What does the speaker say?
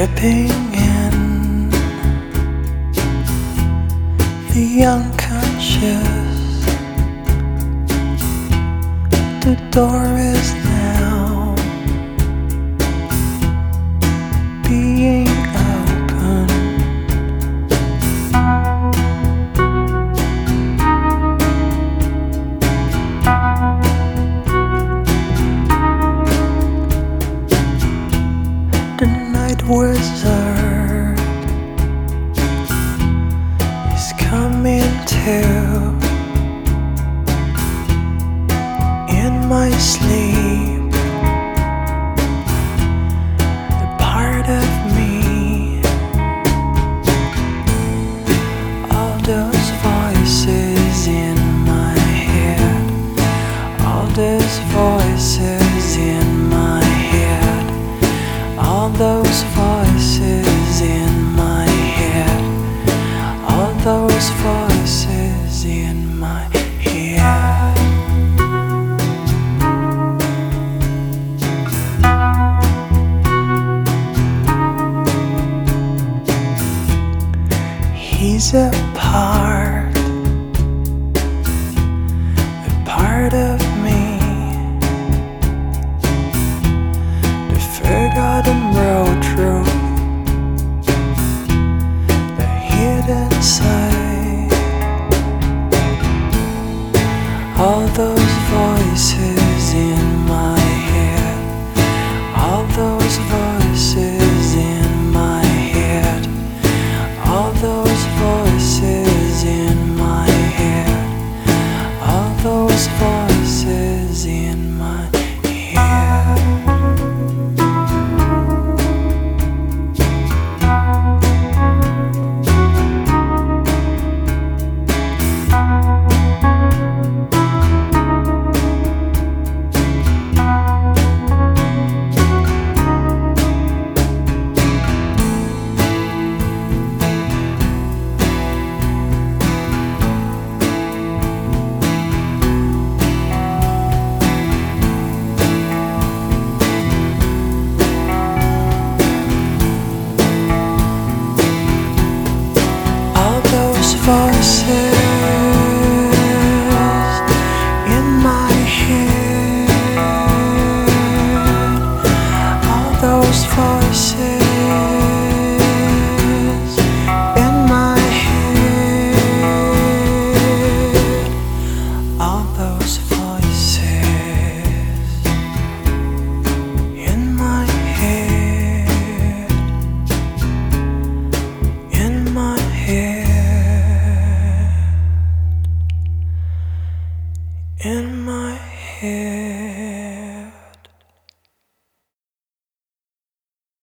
Tripping in the unconscious, the door is now being opened. The night wizard is coming to. In my sleep, the part of me, all those voices in my head, all those voices in my head, all those voices in my head, all those voices in my head. He's a part of me, the forgotten road through the hidden side. All those voices in my head, all those voices in my head, all those voices in my head, all those voices in my head. Voices in my head, all those voices in my head, all those voices in my head, in my head. In my head.